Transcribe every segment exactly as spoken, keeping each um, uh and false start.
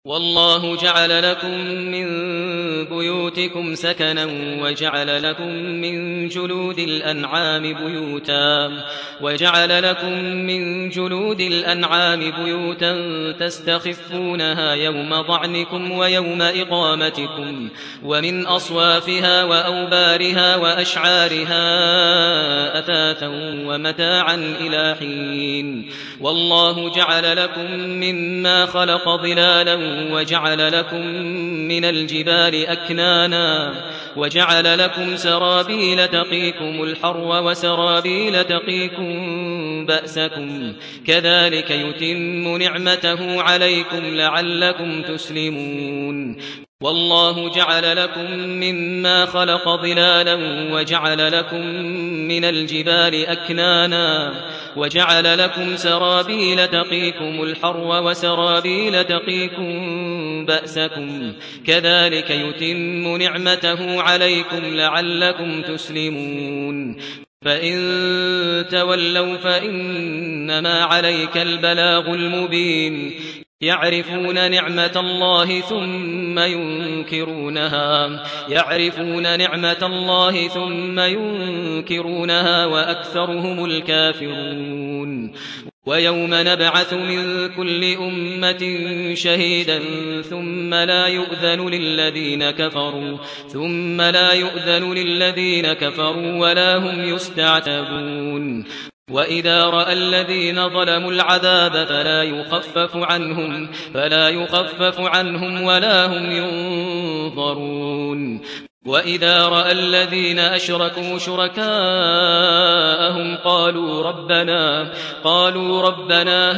والله جعل لكم من بيوتكم سكنا وجعل لكم من جلود الأنعام بيوتا وجعل لكم من جلود الأنعام بيوتا تستخفونها يوم ضعنكم ويوم إقامتكم ومن أصوافها وأوبارها وأشعارها أثاثا ومتاعا إلى حين والله جعل لكم مما خلق ظلالا وجعل لكم من الجبال أكنانا وجعل لكم سرابيل تقيكم الحر وسرابيل تقيكم بأسكم كذلك يتم نعمته عليكم لعلكم تسلمون والله جعل لكم مما خلق ظلالا وجعل لكم من الجبال أكنانا وجعل لكم سرابيل تقيكم الحر وسرابيل تقيكم بأسكم كذلك يتم نعمته عليكم لعلكم تسلمون فإن تولوا فإنما عليك البلاغ المبين يعرفون نعمة الله ثم ينكرونها يعرفون نعمة الله ثم ينكرونها وأكثرهم الكافرون ويوم نبعث من كل أمة شهيدا ثم لا يؤذن للذين كفروا ثم لا يؤذن للذين كفروا ولا هم يستعتبون وإذا رأى الذين ظلموا العذاب فلا يخفف عنهم فلا يخفف عنهم ولا هم ينظرون وإذا رأى الذين أشركوا شركاءهم قالوا ربنا قالوا ربنا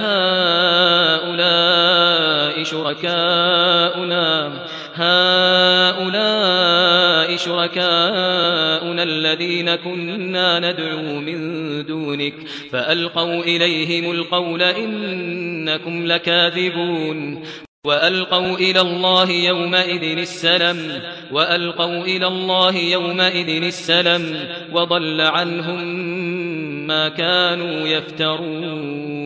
هؤلاء شركاؤنا هؤلاء شركاؤنا الذين كنا ندعو من دونك فألقوا إليهم القول إنكم لكاذبون وألقوا إلى الله يومئذ السلم وألقوا إلى الله يومئذ السلم وضل عنهم ما كانوا يفترون.